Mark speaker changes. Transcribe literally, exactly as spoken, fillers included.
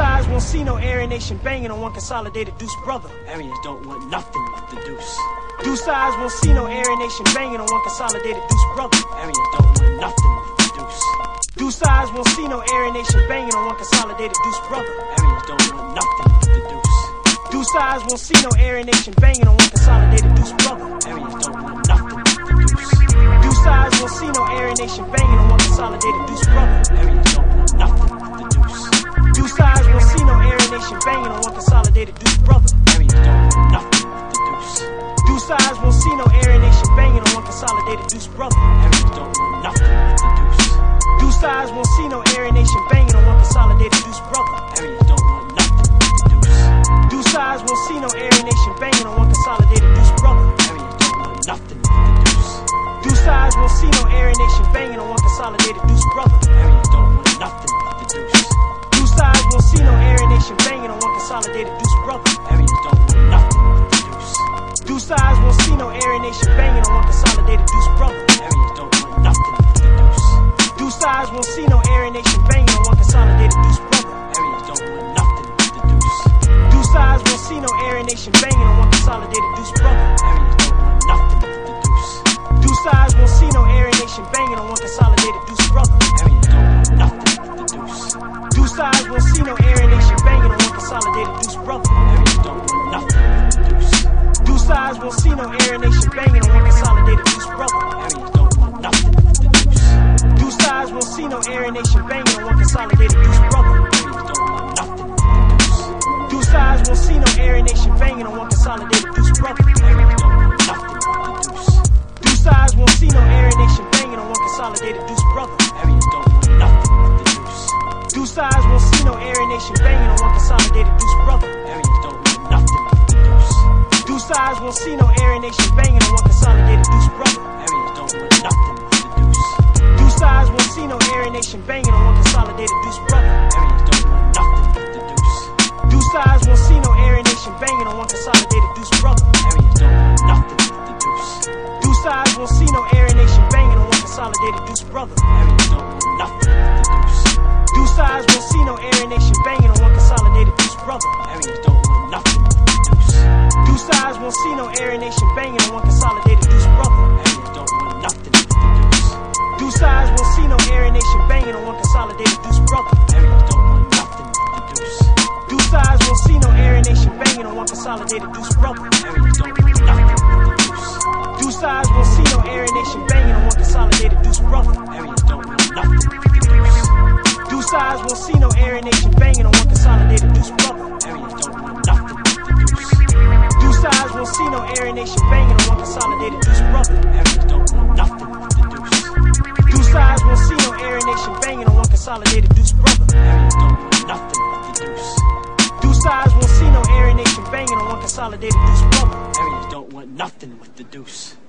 Speaker 1: sides won't see no aeronation banging on one consolidated deuce brother. Areas don't want nothing with the deuce. Deuce sides won't see no aeronation banging on one consolidated deuce brother. Areas don't want nothing with the deuce. Deuce sides won't see no aeronation banging on one consolidated deuce brother. Areas don't want nothing with the deuce. Deuce sides won't see no aeronation banging on one consolidated deuce brother. Areas don't want nothing with the deuce. Deuce sides won't see no aeronation banging on one consolidated deuce brother. Areas don't want nothing with the deuce. Deuce sides won't see no aeronation banging on one consolidated deuce brother. Areas don't want nothing with the deuce. Deuce sides won't see no aeronation banging on one consolidated deuce brother. Areas don't want nothing with the deuce. Deuce sides won't see no aeronation banging on one consolidated deuce brother. Areas don't want nothing with the deuce. Deuce sides won't see no aeronation banging on one consolidated deuce brother. Areas don't want nothing with the deuce. Deuce sides won't see no aeronation banging on one consolidated deuce brother. Areas don't want nothing with the deuce. Deuce sides won't see no aeronation banging on one consolidated deuce brother. Areas don't want nothing with the deuce. Deuce sides won't see no aeronation banging on one consolidated deuce brother. Areas don't want nothing with the deuce. Deuce sides won't see no aeronation banging on one consolidated deuce brother. Areas don't want nothing with the deuce. Deuce sides won't see no aeronation banging on one consolidated deuce brother. Areas don't want nothing with the deuce. Deuce sides won't see no aeronation banging on one consolidated deuce brother. Areas don't want nothing with the deuce. Deuce sides won't see no aeronation banging on one consolidated deuce brother. Areas don't want nothing with the deuce. Deuce sides won't see no aeronation banging on one consolidated deuce brother. Areas don't want nothing with the deuce. Deuce sides won't see no aeronation banging on one consolidated deuce brother. Areas don't want nothing with the deuce. Deuce sides won't see no aeronation banging on one consolidated deuce brother. Areas don't want nothing with the deuce. Deuce sides won't see no aeronation banging on one consolidated deuce brother. Areas don't want nothing with the deuce. Deuce sides won't see no aeronation banging on one consolidated deuce brother. Areas don't want nothing with the deuce. Deuce sides won't see no aeronation banging on one consolidated deuce brother. Areas don't want nothing with the deuce. Deuce sides won't see no aeronation banging on one consolidated deuce brother. Areas don't want nothing with the deuce. Deuce sides won't see no aeronation banging on one consolidated deuce brother. Areas don't want nothing with the deuce. Deuce sides won't see no aeronation banging on one consolidated deuce brother. Areas don't want nothing with the deuce. Deuce sides won't see no aeronation banging on one consolidated deuce brother. Areas don't want nothing with the deuce. Deuce sides won't see no aeronation banging on one consolidated deuce brother. Areas don't want nothing with the deuce. Deuce sides won't see no aeronation banging on one consolidated deuce brother. Areas don't want nothing with the deuce. Deuce sides won't see no aeronation banging on one consolidated deuce brother. Areas don't want nothing with the deuce. Deuce sides won't see no aeronation banging on one consolidated deuce brother. Areas don't want nothing with the deuce. Deuce sides won't see no aeronation banging on one consolidated deuce brother. Areas don't want nothing with the deuce. Deuce sides won't see no aeronation banging on one consolidated deuce brother. Areas don't want nothing with the deuce. Deuce sides won't see no aeronation banging on one consolidated deuce brother. Areas don't want nothing with the deuce. Deuce sides won't see no aeronation banging on one consolidated deuce brother. Areas don't want nothing with the deuce.